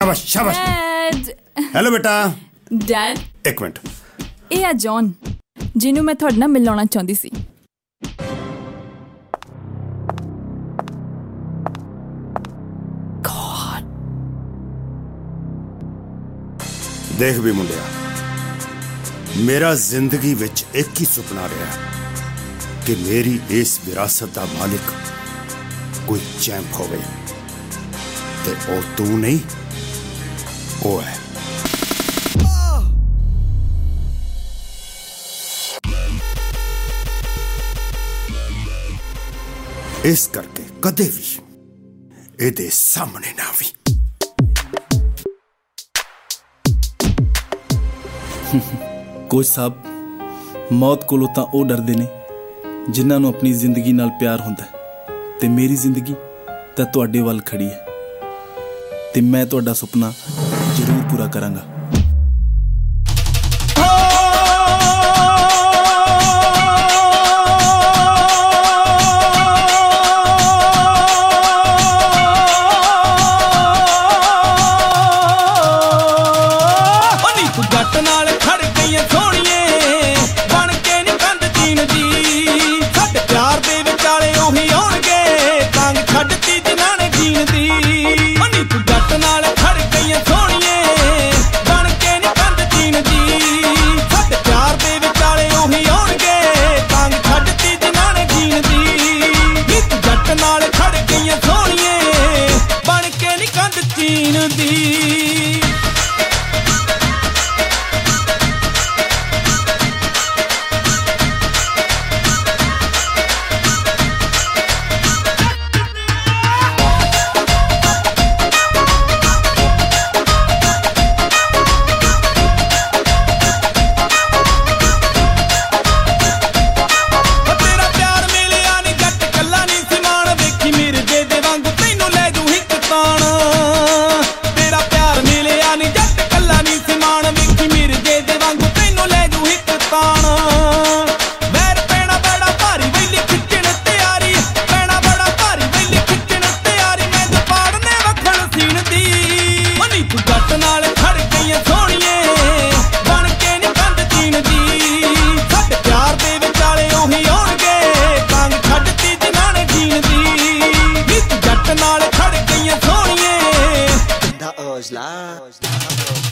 शाबाश शाबाश। हेलो बेटा। डैड एक मिनट, ਇਹ ਆ ਜੌਨ ਜਿਹਨੂੰ ਮੈਂ ਤੁਹਾਡੇ ਨਾਲ ਮਿਲਾਉਣਾ ਚਾਹੁੰਦੀ ਸੀ। देख भी मुंडिया, मेरा जिंदगी विच एक ही सुपना रहा कि मेरी इस विरासत का मालिक कोई चैंप हो गई, ते ओ तू नहीं, ओ है। इस करके कदे भी एदे सामने ना भी। कोच साहब, मौत कोलों तां ਉਹ ਡਰਦੇ ਨੇ ਜਿਨ੍ਹਾਂ ਨੂੰ ਆਪਣੀ ਜ਼ਿੰਦਗੀ ਨਾਲ ਪਿਆਰ ਹੁੰਦਾ ਹੈ, ਤੇ ਮੇਰੀ ਜ਼ਿੰਦਗੀ ਤਾਂ ਤੁਹਾਡੇ ਵੱਲ ਖੜੀ ਹੈ, ਤੇ ਮੈਂ ਤੁਹਾਡਾ ਸੁਪਨਾ ਜ਼ਰੂਰ ਪੂਰਾ ਕਰਾਂਗਾ। Osla.